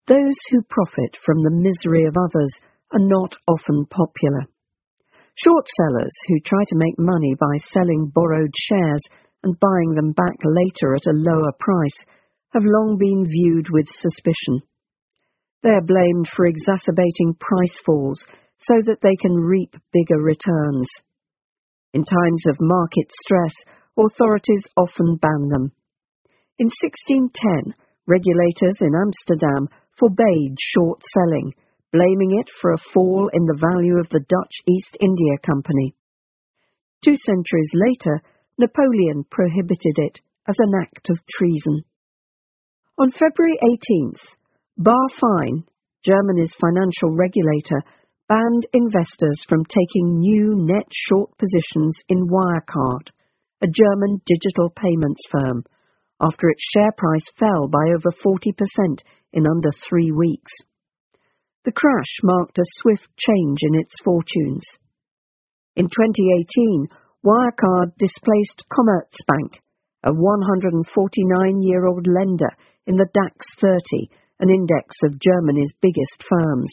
Those who profit from the misery of others are not often popular. Short sellers who try to make money by selling borrowed shares and buying them back later at a lower price have long been viewed with suspicion. They are blamed for exacerbating price falls so that they can reap bigger returns. In times of market stress, authorities often ban them. In 1610, regulators in Amsterdam forbade short selling, blaming it for a fall in the value of the Dutch East India Company. 2 centuries later, Napoleon prohibited it as an act of treason. On February 18th, BaFin, Germany's financial regulator, banned investors from taking new net short positions in Wirecard, a German digital payments firm, after its share price fell by over 40% in under 3 weeks. The crash marked a swift change in its fortunes. In 2018, Wirecard displaced Commerzbank, a 149-year-old lender in the DAX 30, an index of Germany's biggest firms.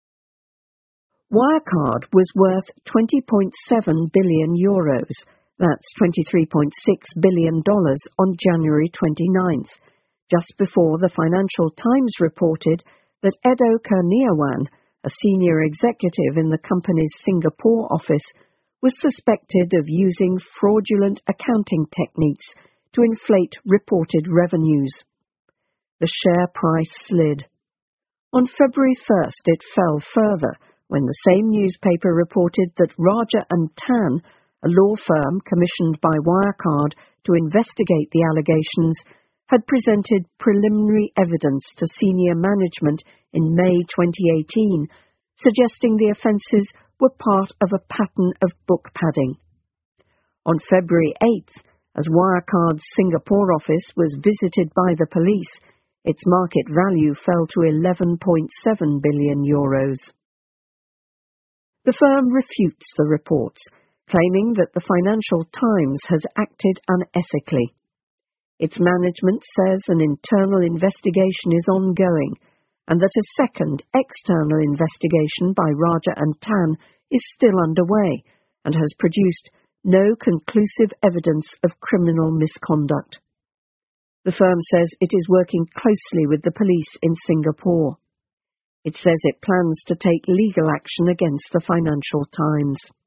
Wirecard was worth €20.7 billion, that's $23.6 billion on January 29th, just before the Financial Times reported that Edo Kurniawan, a senior executive in the company's Singapore office, was suspected of using fraudulent accounting techniques to inflate reported revenues. The share price slid. On February 1st, it fell further when the same newspaper reported that Raja and Tan, a law firm commissioned by Wirecard to investigate the allegations, had presented preliminary evidence to senior management in May 2018, suggesting the offences were part of a pattern of book padding. On February 8th, as Wirecard's Singapore office was visited by the police, its market value fell to €11.7 billion. The firm refutes the reports, claiming that the Financial Times has acted unethically. Its management says an internal investigation is ongoing and that a second external investigation by Raja and Tan is still underway and has produced no conclusive evidence of criminal misconduct. The firm says it is working closely with the police in Singapore. It says it plans to take legal action against the Financial Times.